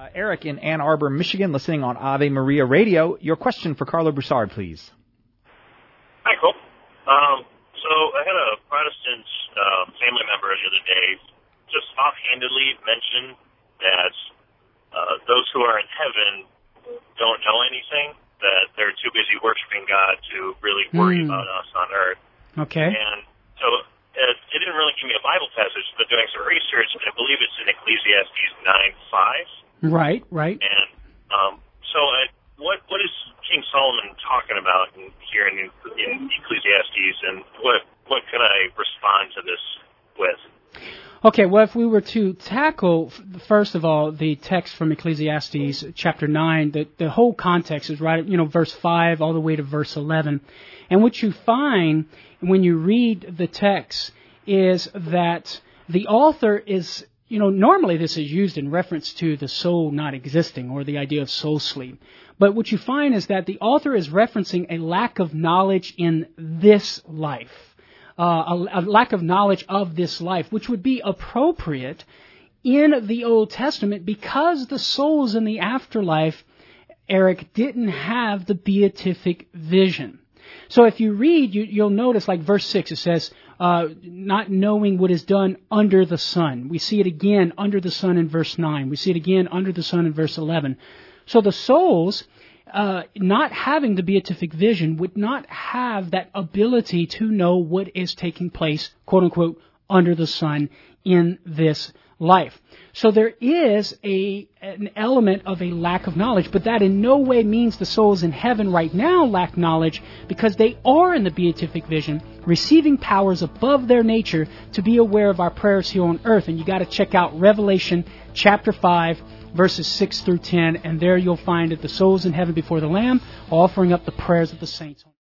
Eric in Ann Arbor, Michigan, listening on Ave Maria Radio. Your question for Carlo Broussard, please. Hi, Cole. So I had a Protestant family member the other day just offhandedly mention that those who are in heaven don't know anything, that they're too busy worshiping God to really worry about us on earth. Okay. And so it didn't really give me a Bible passage, but doing some research, I believe it's in Ecclesiastes 9:5. Right. And what is King Solomon talking about here in Ecclesiastes, and what can I respond to this with? Okay, well, if we were to tackle, first of all, the text from Ecclesiastes chapter 9, the whole context is right, verse 5 all the way to verse 11. And what you find when you read the text is that the author is, normally this is used in reference to the soul not existing or the idea of soul sleep. But what you find is that the author is referencing a lack of knowledge in this life. A lack of knowledge of this life, which would be appropriate in the Old Testament because the souls in the afterlife, Eric, didn't have the beatific vision. So if you read, you'll notice like verse 6, it says, not knowing what is done under the sun. We see it again under the sun in verse 9. We see it again under the sun in verse 11. So the souls, not having the beatific vision, would not have that ability to know what is taking place, quote unquote, under the sun in this life. So there is an element of a lack of knowledge, but that in no way means the souls in heaven right now lack knowledge, because they are in the beatific vision, receiving powers above their nature to be aware of our prayers here on earth. And you got to check out Revelation chapter 5, verses 6 through 10, and there you'll find that the souls in heaven before the Lamb offering up the prayers of the saints.